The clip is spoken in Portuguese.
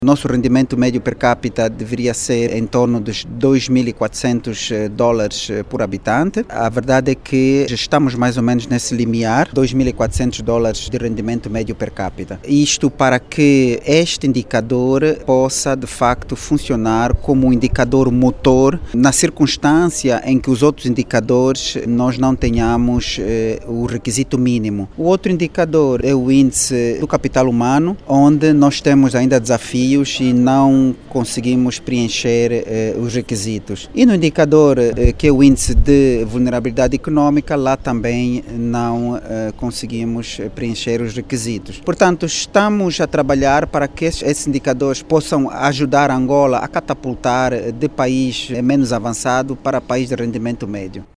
Nosso rendimento médio per capita deveria ser em torno dos $2.400 por habitante. A verdade é que já estamos mais ou menos nesse limiar, $2.400 de rendimento médio per capita. Isto para que este indicador possa de facto funcionar como um indicador motor na circunstância em que os outros indicadores nós não tenhamos o requisito mínimo. O outro indicador é o índice do capital humano, onde nós temos ainda desafios e não conseguimos preencher os requisitos. E no indicador que é o índice de vulnerabilidade econômica, lá também não conseguimos preencher os requisitos. Portanto, estamos a trabalhar para que esses indicadores possam ajudar a Angola a catapultar de país menos avançado para país de rendimento médio.